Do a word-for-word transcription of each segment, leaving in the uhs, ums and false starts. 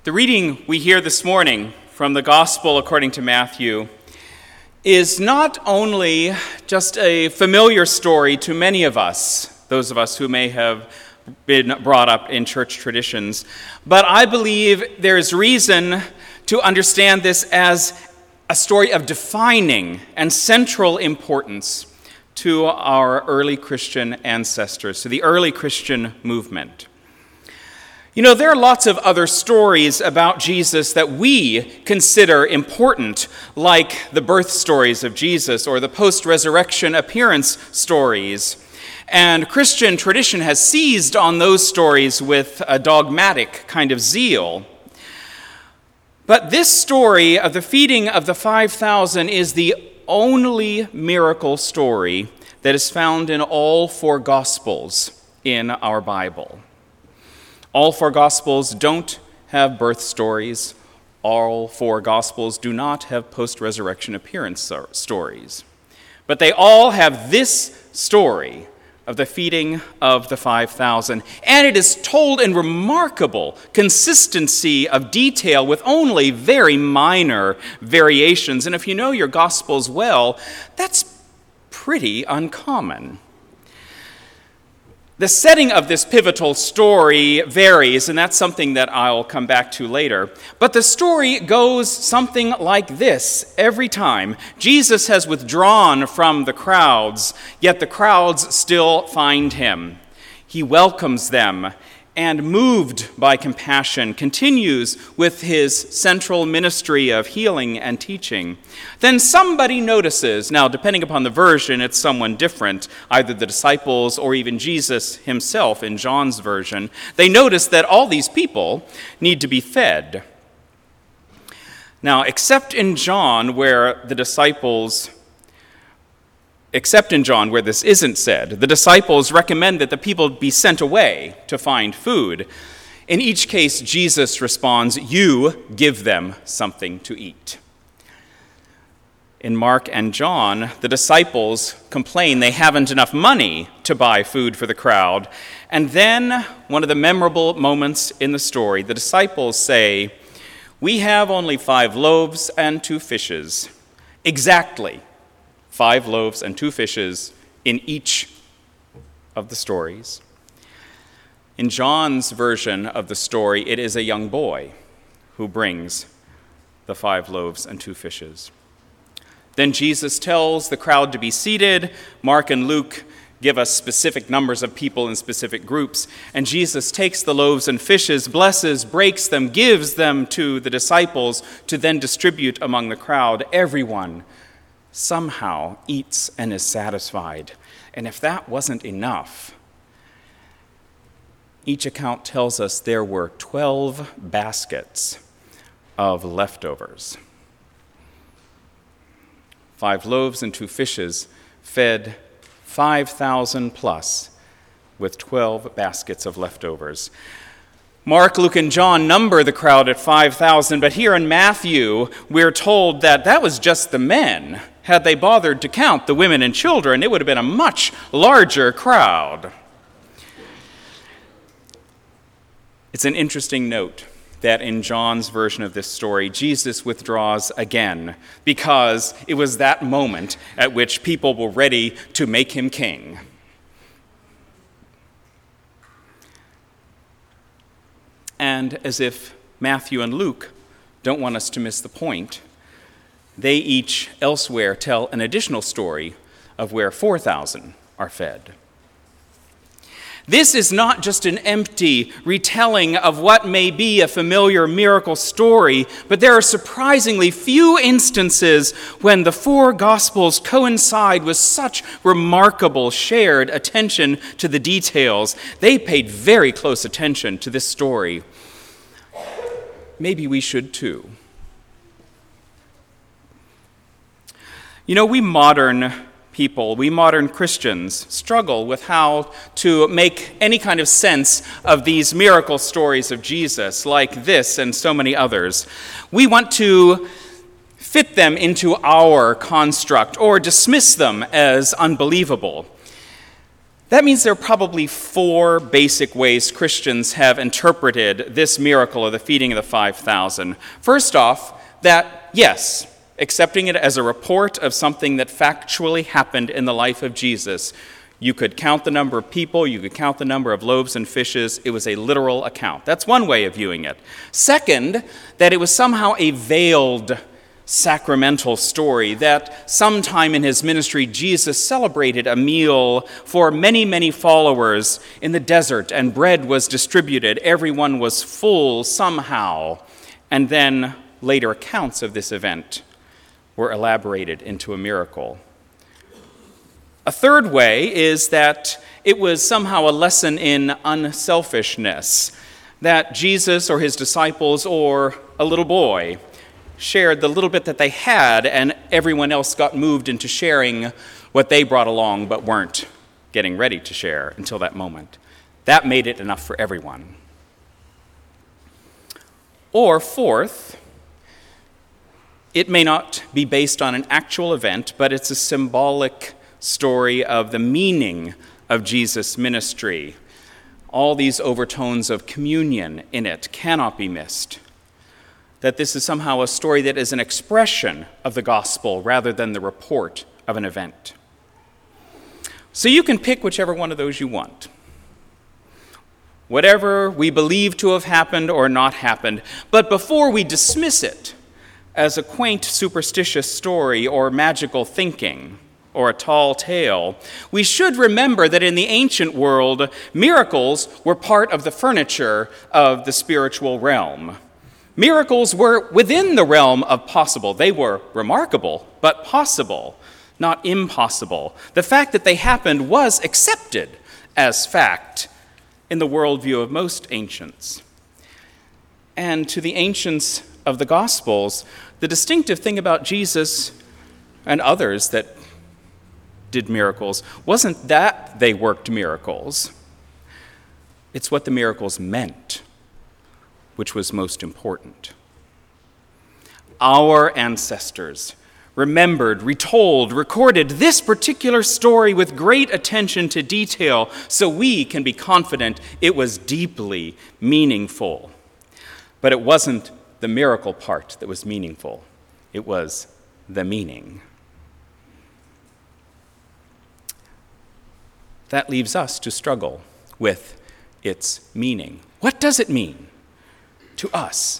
The reading we hear this morning from the Gospel according to Matthew is not only just a familiar story to many of us, those of us who may have been brought up in church traditions, but I believe there is reason to understand this as a story of defining and central importance to our early Christian ancestors, to the early Christian movement. You know, there are lots of other stories about Jesus that we consider important, like the birth stories of Jesus or the post-resurrection appearance stories. And Christian tradition has seized on those stories with a dogmatic kind of zeal. But this story of the feeding of the five thousand is the only miracle story that is found in all four Gospels in our Bible. All four Gospels don't have birth stories. All four Gospels do not have post-resurrection appearance stories. But they all have this story of the feeding of the five thousand. And it is told in remarkable consistency of detail with only very minor variations. And if you know your Gospels well, that's pretty uncommon. The setting of this pivotal story varies, and that's something that I'll come back to later. But the story goes something like this every time. Jesus has withdrawn from the crowds, yet the crowds still find him. He welcomes them and, moved by compassion, continues with his central ministry of healing and teaching. Then somebody notices, now depending upon the version, it's someone different, either the disciples or even Jesus himself in John's version. They notice that all these people need to be fed. Now, except in John where the disciples Except in John, where this isn't said, the disciples recommend that the people be sent away to find food. In each case, Jesus responds, "You give them something to eat." In Mark and John, the disciples complain they haven't enough money to buy food for the crowd. And then, one of the memorable moments in the story, the disciples say, "We have only five loaves and two fishes." Exactly. Five loaves and two fishes in each of the stories. In John's version of the story, it is a young boy who brings the five loaves and two fishes. Then Jesus tells the crowd to be seated. Mark and Luke give us specific numbers of people in specific groups. And Jesus takes the loaves and fishes, blesses, breaks them, gives them to the disciples to then distribute among the crowd. Everyone somehow eats and is satisfied. And if that wasn't enough, each account tells us there were twelve baskets of leftovers. Five loaves and two fishes fed five thousand plus with twelve baskets of leftovers. Mark, Luke, and John number the crowd at five thousand, but here in Matthew, we're told that that was just the men. Had they bothered to count the women and children, it would have been a much larger crowd. It's an interesting note that in John's version of this story, Jesus withdraws again because it was that moment at which people were ready to make him king. And as if Matthew and Luke don't want us to miss the point, they each elsewhere tell an additional story of where four thousand are fed. This is not just an empty retelling of what may be a familiar miracle story, but there are surprisingly few instances when the four Gospels coincide with such remarkable shared attention to the details. They paid very close attention to this story. Maybe we should too. You know, we modern people, we modern Christians, struggle with how to make any kind of sense of these miracle stories of Jesus, like this and so many others. We want to fit them into our construct or dismiss them as unbelievable. That means there are probably four basic ways Christians have interpreted this miracle of the feeding of the five thousand. First off, that, yes, accepting it as a report of something that factually happened in the life of Jesus. You could count the number of people, you could count the number of loaves and fishes. It was a literal account. That's one way of viewing it. Second, that it was somehow a veiled sacramental story, that sometime in his ministry, Jesus celebrated a meal for many, many followers in the desert, and bread was distributed. Everyone was full somehow. And then later accounts of this event were elaborated into a miracle. A third way is that it was somehow a lesson in unselfishness, that Jesus or his disciples or a little boy shared the little bit that they had, and everyone else got moved into sharing what they brought along but weren't getting ready to share until that moment. That made it enough for everyone. Or fourth, it may not be based on an actual event, but it's a symbolic story of the meaning of Jesus' ministry. All these overtones of communion in it cannot be missed. That this is somehow a story that is an expression of the gospel rather than the report of an event. So you can pick whichever one of those you want. Whatever we believe to have happened or not happened, but before we dismiss it as a quaint superstitious story or magical thinking or a tall tale, we should remember that in the ancient world, miracles were part of the furniture of the spiritual realm. Miracles were within the realm of possible. They were remarkable, but possible, not impossible. The fact that they happened was accepted as fact in the worldview of most ancients. And to the ancients of the Gospels, the distinctive thing about Jesus and others that did miracles wasn't that they worked miracles. It's what the miracles meant, which was most important. Our ancestors remembered, retold, recorded this particular story with great attention to detail, so we can be confident it was deeply meaningful. But it wasn't the miracle part that was meaningful. It was the meaning. That leaves us to struggle with its meaning. What does it mean to us?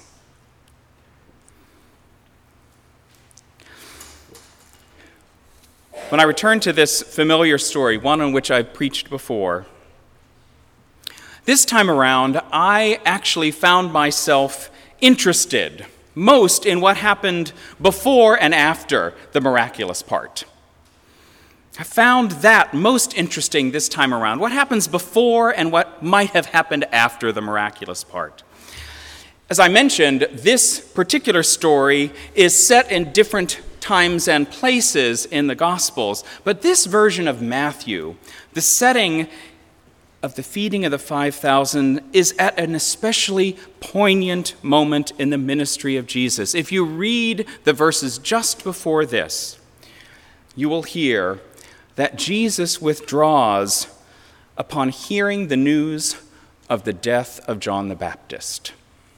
When I return to this familiar story, one on which I've preached before, this time around, I actually found myself interested most in what happened before and after the miraculous part. I found that most interesting this time around. What happens before and what might have happened after the miraculous part. As I mentioned, this particular story is set in different times and places in the Gospels, but this version of Matthew, the setting of the feeding of the five thousand, is at an especially poignant moment in the ministry of Jesus. If you read the verses just before this, you will hear that Jesus withdraws upon hearing the news of the death of John the Baptist.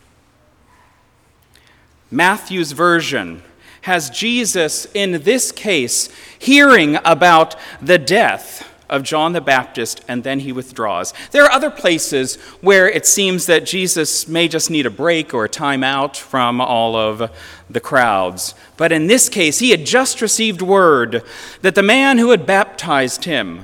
Matthew's version has Jesus, in this case, hearing about the death of John the Baptist, and then he withdraws. There are other places where it seems that Jesus may just need a break or a time out from all of the crowds. But in this case, he had just received word that the man who had baptized him,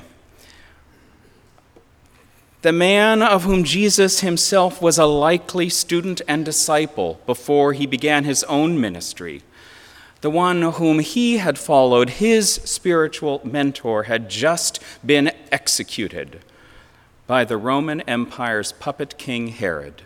the man of whom Jesus himself was a likely student and disciple before he began his own ministry, the one whom he had followed, his spiritual mentor, had just been executed by the Roman Empire's puppet king Herod.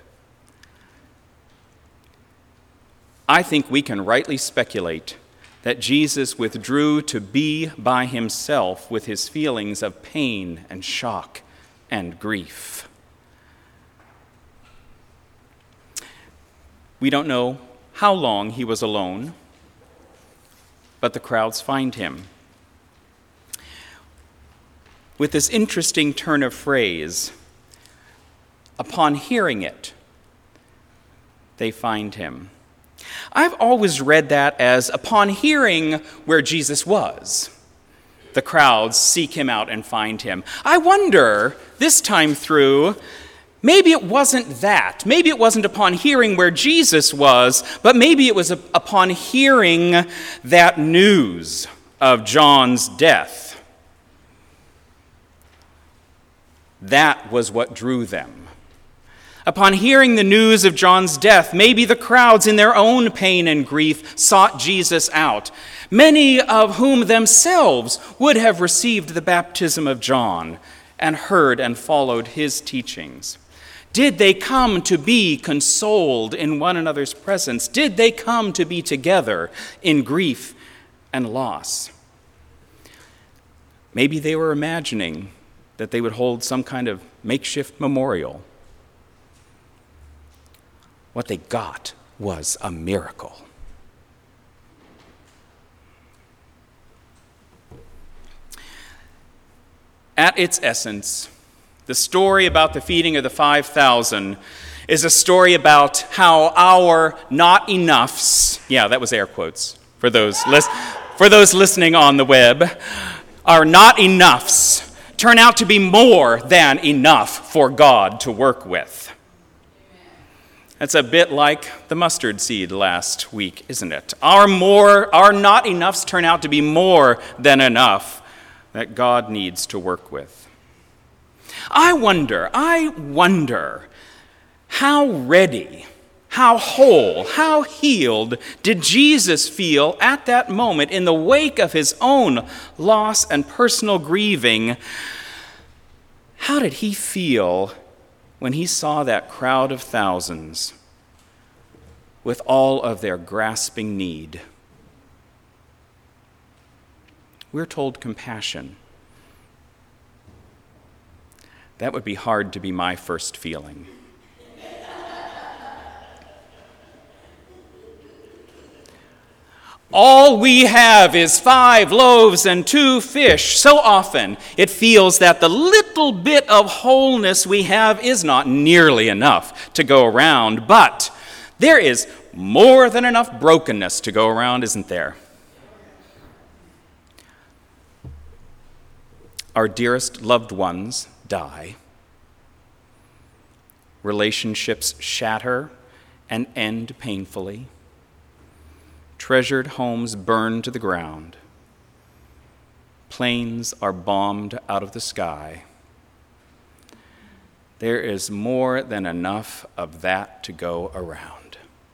I think we can rightly speculate that Jesus withdrew to be by himself with his feelings of pain and shock and grief. We don't know how long he was alone, but the crowds find him. with this interesting turn of phrase. Upon hearing it, they find him. I've always read that as upon hearing where Jesus was, the crowds seek him out and find him. I wonder, this time through, maybe it wasn't that. Maybe it wasn't upon hearing where Jesus was, but maybe it was upon hearing that news of John's death. That was what drew them. Upon hearing the news of John's death, maybe the crowds in their own pain and grief sought Jesus out, many of whom themselves would have received the baptism of John and heard and followed his teachings. Did they come to be consoled in one another's presence? Did they come to be together in grief and loss? Maybe they were imagining that they would hold some kind of makeshift memorial. What they got was a miracle. At its essence, the story about the feeding of the five thousand is a story about how our not enoughs, yeah, that was air quotes for those, lis- for those listening on the web, our not enoughs turn out to be more than enough for God to work with. That's a bit like the mustard seed last week, isn't it? Our more, our not enoughs turn out to be more than enough that God needs to work with. I wonder, I wonder how ready, how whole, how healed did Jesus feel at that moment in the wake of his own loss and personal grieving? How did he feel when he saw that crowd of thousands with all of their grasping need? We're told compassion. That would be hard to be my first feeling. All we have is five loaves and two fish. So often it feels that the little bit of wholeness we have is not nearly enough to go around, but there is more than enough brokenness to go around, isn't there? Our dearest loved ones die. Relationships shatter and end painfully. Treasured homes burn to the ground. Planes are bombed out of the sky. There is more than enough of that to go around.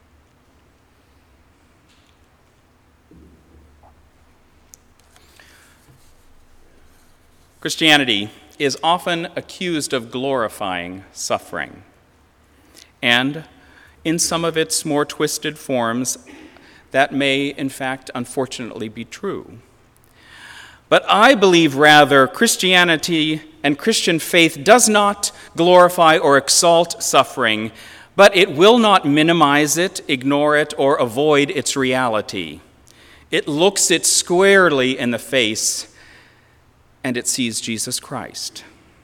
Christianity is often accused of glorifying suffering, and in some of its more twisted forms, that may, in fact, unfortunately be true. But I believe rather Christianity and Christian faith does not glorify or exalt suffering, but it will not minimize it, ignore it, or avoid its reality. It looks it squarely in the face, and it sees Jesus Christ.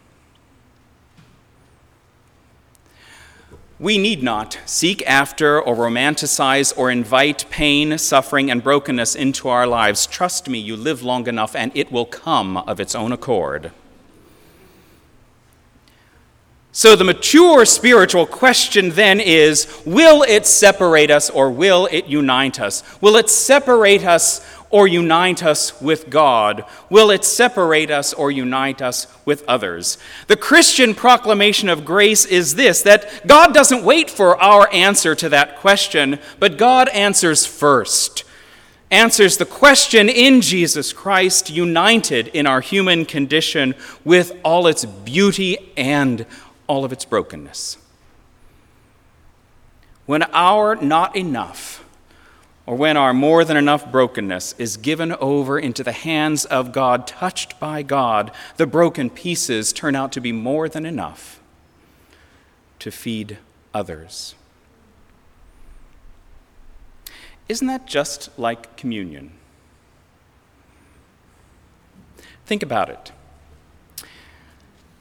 We need not seek after or romanticize or invite pain, suffering, and brokenness into our lives. Trust me, you live long enough and it will come of its own accord. So the mature spiritual question then is, will it separate us or will it unite us? Will it separate us or unite us with God? Will it separate us or unite us with others? The Christian proclamation of grace is this, that God doesn't wait for our answer to that question, but God answers first. Answers the question in Jesus Christ, united in our human condition with all its beauty and all of its brokenness. When our not enough, or when our more than enough brokenness is given over into the hands of God, touched by God, the broken pieces turn out to be more than enough to feed others. Isn't that just like communion? Think about it.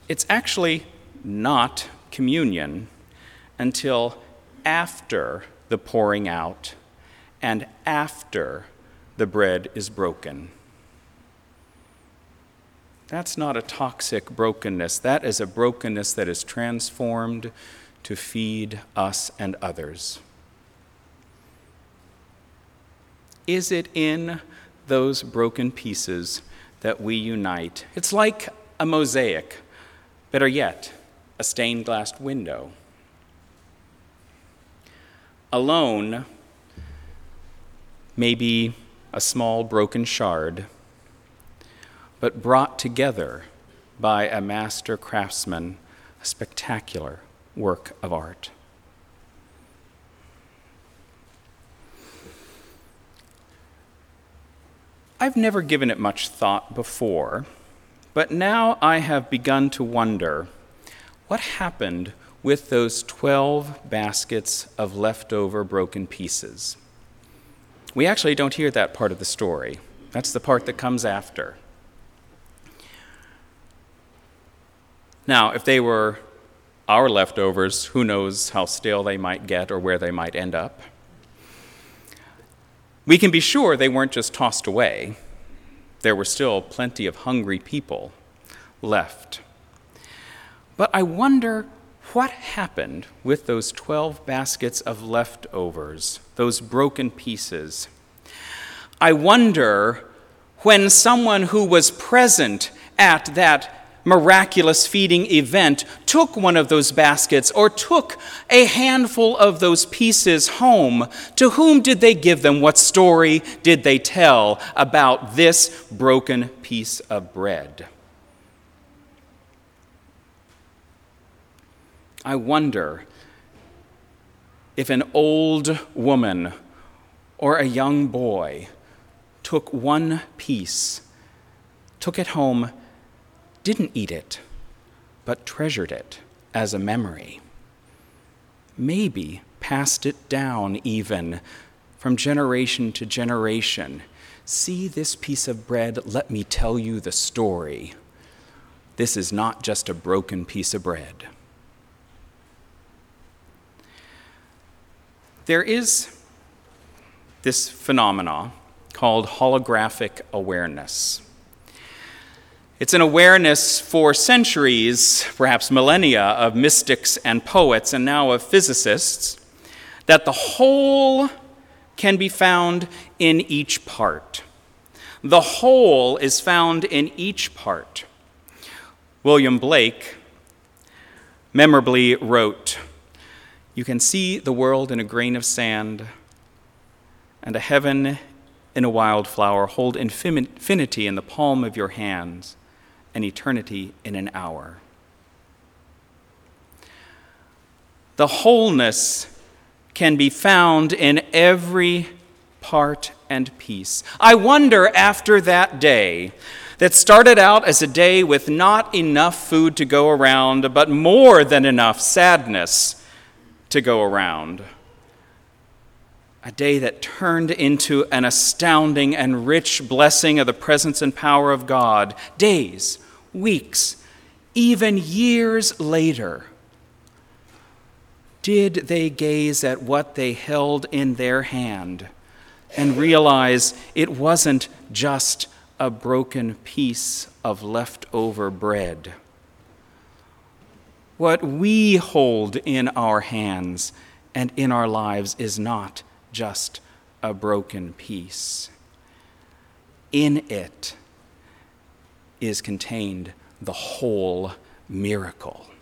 it's actually not communion until after the pouring out and after the bread is broken. That's not a toxic brokenness. That is a brokenness that is transformed to feed us and others. Is it in those broken pieces that we unite? It's like a mosaic, better yet, a stained glass window. Alone, maybe a small broken shard, but brought together by a master craftsman, a spectacular work of art. I've never given it much thought before, but now I have begun to wonder what happened with those twelve baskets of leftover broken pieces. We actually don't hear that part of the story. That's the part that comes after. Now, if they were our leftovers, who knows how stale they might get or where they might end up. We can be sure they weren't just tossed away. There were still plenty of hungry people left. But I wonder what happened with those twelve baskets of leftovers, those broken pieces. I wonder when someone who was present at that miraculous feeding event took one of those baskets or took a handful of those pieces home, to whom did they give them? What story did they tell about this broken piece of bread? I wonder if an old woman or a young boy took one piece, took it home, didn't eat it, but treasured it as a memory. Maybe passed it down even from generation to generation. See this piece of bread, let me tell you the story. This is not just a broken piece of bread. There is this phenomenon called holographic awareness. It's an awareness for centuries, perhaps millennia, of mystics and poets, and now of physicists, that the whole can be found in each part. The whole is found in each part. William Blake memorably wrote, "You can see the world in a grain of sand, and a heaven in a wildflower. Hold infinity in the palm of your hands, and eternity in an hour." The wholeness can be found in every part and piece. I wonder, after that day that started out as a day with not enough food to go around, but more than enough sadness to go around, a day that turned into an astounding and rich blessing of the presence and power of God, days, weeks, even years later, did they gaze at what they held in their hand and realize it wasn't just a broken piece of leftover bread? What we hold in our hands and in our lives is not just a broken piece. In it is contained the whole miracle.